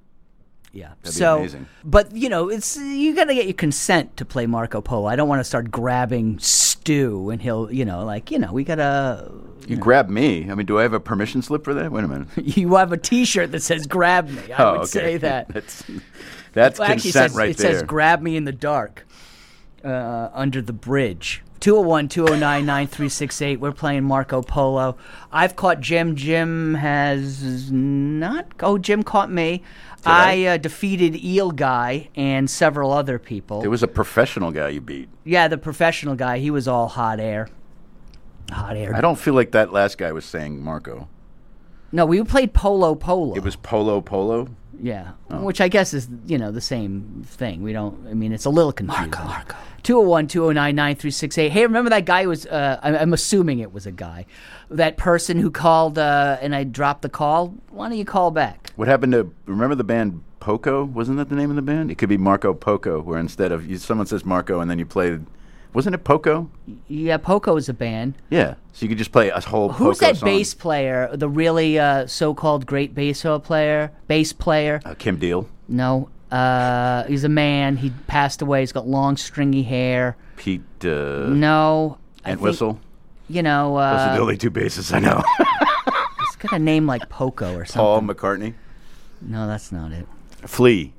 Yeah. That'd be so, amazing. but you know, it's you got to get your consent to play Marco Polo. I don't want to start grabbing Stu and he'll, you know, like you know, we gotta. You grab me. I mean, do I have a permission slip for that? Wait a minute. You have a T-shirt that says "Grab me." I Oh, would okay. say that. That's that's Well, actually, it consent says, right it there. says "Grab me in the dark" uh, under the bridge. two oh one, two oh nine, nine three six eight. We're playing Marco Polo. I've caught Jim. Jim has not. Oh, Jim caught me. I, uh, defeated Eel Guy and several other people. There was a professional guy you beat. Yeah, the professional guy. He was all hot air. Hot air. I don't feel like that last guy was saying Marco. No, we played Polo Polo. It was Polo Polo? Yeah, Oh. which I guess is, you know, the same thing. We don't, I mean, it's a little confusing. Marco, Marco. two oh one, two oh nine, nine three six eight. Hey, remember that guy who was, uh, I'm, I'm assuming it was a guy, that person who called uh, and I dropped the call? Why don't you call back? What happened to, remember the band Poco? Wasn't that the name of the band? It could be Marco Poco, where instead of, you, someone says Marco and then you play, wasn't it Poco? Yeah, Poco is a band. Yeah, so you could just play a whole Poco Who's that song. bass player, the really uh, so-called great bass player? Bass player? Uh, Kim Deal, No. Uh, he's a man. He passed away. He's got long, stringy hair. Pete, uh, No. I think- Entwistle. You know, uh, Those are the only two bassists I know. he's got a name like Poco or something. Paul McCartnney. No, that's not it. Flea.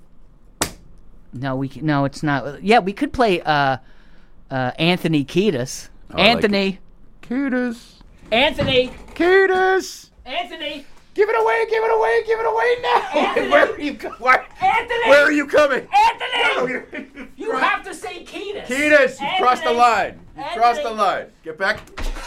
No, we c- no, it's not. Yeah, we could play uh, uh, Anthony Kiedis. Oh, I like Anthony. Kiedis. Anthony. Kiedis. Anthony. Give it away, give it away, give it away now. Anthony. Where are you co- why- Anthony. Where are you coming? Anthony. You have to say Kiedis. Kiedis, you crossed the Anthony. line. You crossed the Anthony. line. Get back.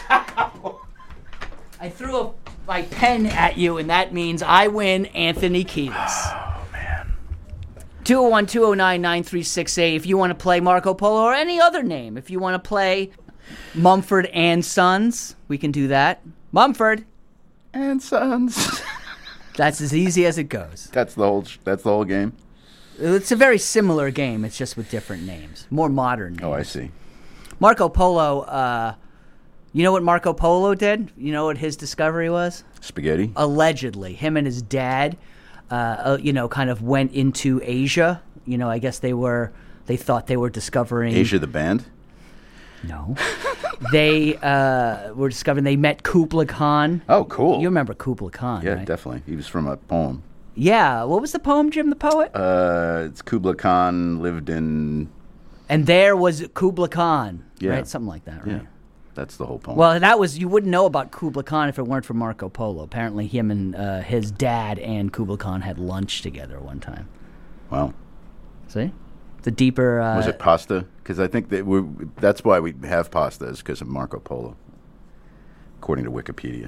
I threw a, my pen at you, and that means I win Anthony Kiedis. Oh, man. two oh one, two oh nine, nine three six eight if you want to play Marco Polo or any other name. If you want to play Mumford and Sons, we can do that. Mumford and Sons. That's as easy as it goes. That's the whole. That's the whole game. It's a very similar game. It's just with different names, more modern names. Oh, I see. Marco Polo. Uh, you know what Marco Polo did? You know what his discovery was? Spaghetti. Allegedly, him and his dad, uh, uh, you know, kind of went into Asia. You know, I guess they were. They thought they were discovering Asia the band. No. They uh, were discovering they met Kublai Khan. Oh, cool. You remember Kublai Khan, Yeah, right? definitely. He was from a poem. Yeah. What was the poem, Jim the Poet? Uh, it's Kublai Khan lived in... And there was Kublai Khan, Yeah. right? Something like that, right? Yeah, that's the whole poem. Well, that was, you wouldn't know about Kublai Khan if it weren't for Marco Polo. Apparently him and uh, his dad and Kublai Khan had lunch together one time. Wow. See? The deeper... Uh, was it pasta? Because I think that we that's why we have pasta, is because of Marco Polo, according to Wikipedia.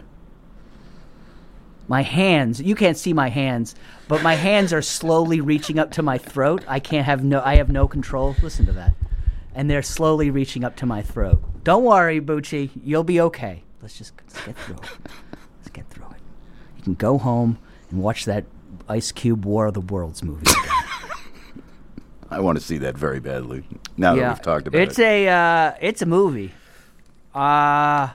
My hands, you can't see my hands, but my hands are slowly reaching up to my throat. I can't have no, I have no control. Listen to that. And they're slowly reaching up to my throat. Don't worry, Bucci. You'll be okay. Let's just let's get through it. Let's get through it. You can go home and watch that Ice Cube War of the Worlds movie again. I want to see that very badly. Now that we've talked about it's it. a, uh, it's a movie. Uh,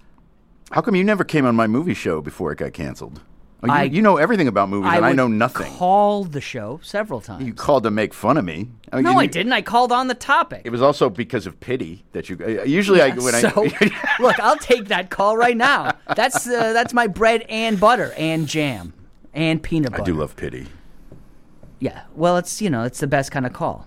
How come you never came on my movie show before it got canceled? Oh, you, I- you know everything about movies, and I would know nothing. Called the show several times. You called to make fun of me. Oh, no, you- I didn't. I called on the topic. It was also because of pity that you. Uh, usually, I when so, I look, I'll take that call right now. That's uh, that's my bread and butter and jam and peanut butter. I do love pity. Yeah, well, it's you know it's the best kind of call.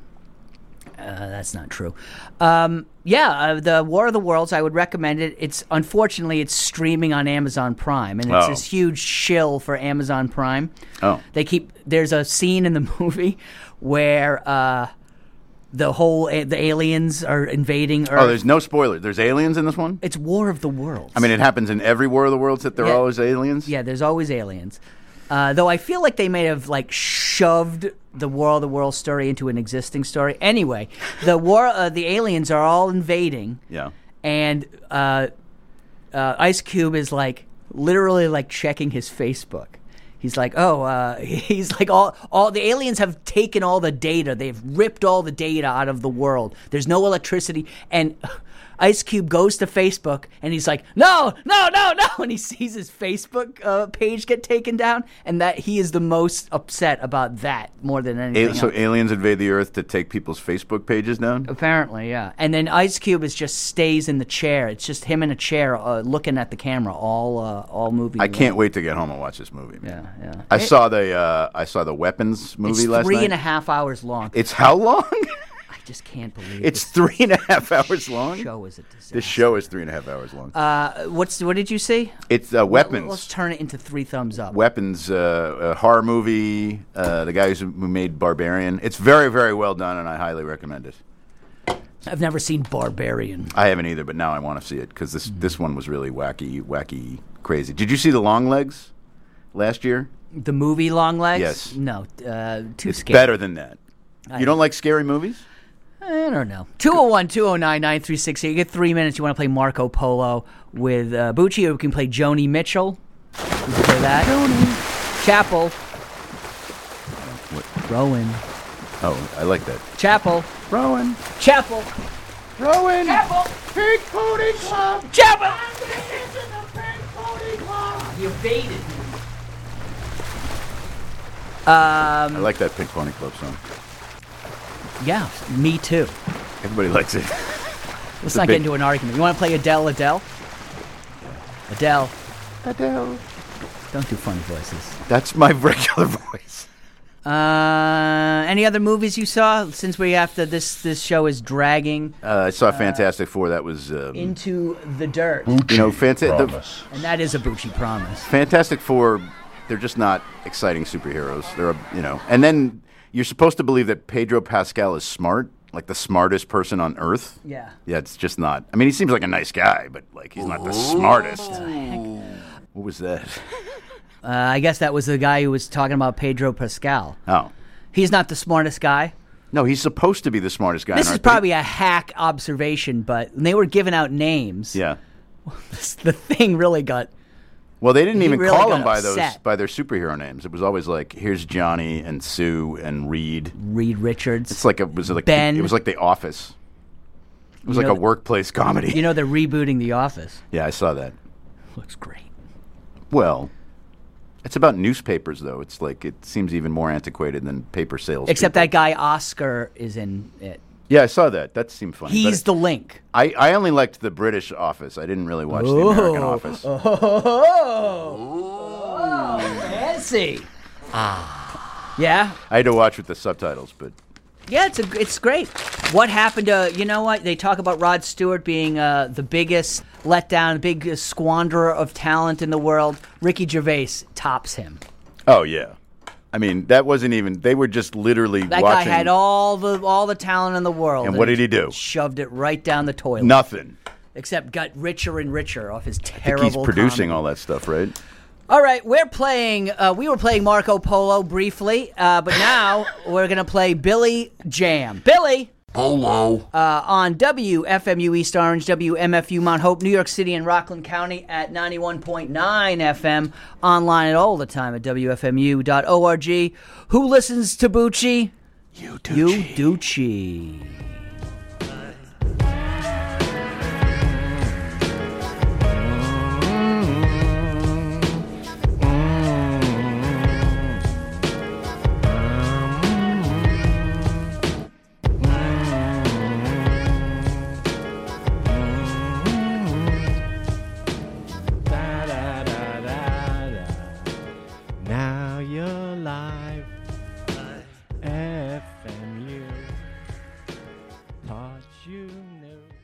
Uh, that's not true. Um, yeah, uh, the War of the Worlds. I would recommend it. It's unfortunately it's streaming on Amazon Prime, and it's Oh. this huge shill for Amazon Prime. Oh. They keep there's a scene in the movie where uh, the whole a- the aliens are invading Earth. Oh, there's no spoiler. There's aliens in this one. It's War of the Worlds. I mean, it happens in every War of the Worlds that there Yeah. are always aliens. Yeah, there's always aliens. Uh, though I feel like they may have like shoved the War of the Worlds story into an existing story. Anyway, the war, uh, the aliens are all invading. Yeah. And uh, uh, Ice Cube is like literally like checking his Facebook. He's like, oh, uh, he's like all all the aliens have taken all the data. They've ripped all the data out of the world. There's no electricity, and Ice Cube goes to Facebook and he's like, no, no, no, no, and he sees his Facebook uh, page get taken down, and that he is the most upset about that more than anything. A- so else. aliens invade the Earth to take people's Facebook pages down. Apparently, yeah. And then Ice Cube is just stays in the chair. It's just him in a chair, uh, looking at the camera all uh, all movie. I can't long. wait to get home and watch this movie. Yeah, yeah. I It- saw the uh, I saw the Weapons movie It's last three night. and a half hours long. It's how long? I just can't believe It's this three and a half hours long. show is a disaster. This show is three and a half hours long. Uh, what's what did you see? It's uh, Weapons. Let's turn it into three thumbs up. Weapons, uh, a horror movie. Uh, the guys who made Barbarian. It's very, very well done, and I highly recommend it. I've never seen Barbarian. I haven't either, but now I want to see it because this Hmm. this one was really wacky, wacky, crazy. Did you see the Long Legs last year? The movie Long Legs? Yes. No, uh, too It's scary. better than that. I- You don't like scary movies? I don't know. two oh one, two oh nine, nine three six eight. You get three minutes. You want to play Marco Polo with uh, Bucci, or we can play Joni Mitchell. We can play that. Joni. Chapel. What? Rowan. Oh, I like that. Chapel. Rowan. Chapel. Rowan. Chapel. Pink Pony Club. Chapel. You evaded me. I Um, like that Pink Pony Club song. yeah, me too. Everybody likes it. Let's a not big- get into an argument. You want to play Adele, Adele? Adele. Adele. Don't do funny voices. That's my regular voice. Uh, any other movies you saw? Since we have to, this this show is dragging Uh, I saw Fantastic Four. That was, um, into the dirt, you know, Fanta- the and that is a Bucci promise. Fantastic Four. They're just not exciting superheroes. They're, a, you know, and then you're supposed to believe that Pedro Pascal is smart, like the smartest person on Earth. Yeah. Yeah, it's just not. I mean, he seems like a nice guy, but like he's not the smartest. What was that? Uh, I guess that was the guy who was talking about Pedro Pascal. Oh. He's not the smartest guy. No, he's supposed to be the smartest guy. This in is our probably a hack observation, but when they were giving out names, yeah. the thing really got. Well, they didn't he even really call got them by those upset. by their superhero names. It was always like, here's Johnny and Sue and Reed. Reed Richards. It's like a, was it like Ben. It was like The Office. It was You like know a workplace comedy. You know they're rebooting The Office. Yeah, I saw that. Looks great. Well, it's about newspapers, though. It's like it seems even more antiquated than paper sales. Except people. that guy Oscar is in it. Yeah, I saw that. That seemed funny. He's but the link. I, I only liked the British Office. I didn't really watch the American Office. Oh, oh, fancy. Ah, yeah. I had to watch with the subtitles, but Yeah, it's a, it's great. What happened to, you know what? They talk about Rod Stewart being uh, the biggest letdown, biggest squanderer of talent in the world. Ricky Gervais tops him. oh yeah. I mean, that wasn't even. They were just literally That watching. guy had all the all the talent in the world. And what did he do? Shoved it right down the toilet. Nothing. Except got richer and richer off his I think terrible he's producing comedy. all that stuff, right? All right, we're playing. Uh, we were playing Marco Polo briefly, uh, but now we're gonna play Billy Jam. Billy. Polo. Uh, on W F M U East Orange, W M F U Mount Hope, New York City, and Rockland County at ninety-one point nine F M. Online at all the time at W F M U dot org. Who listens to Bucci? You do. You Ducci. Now you're live. F M U. Thought you knew.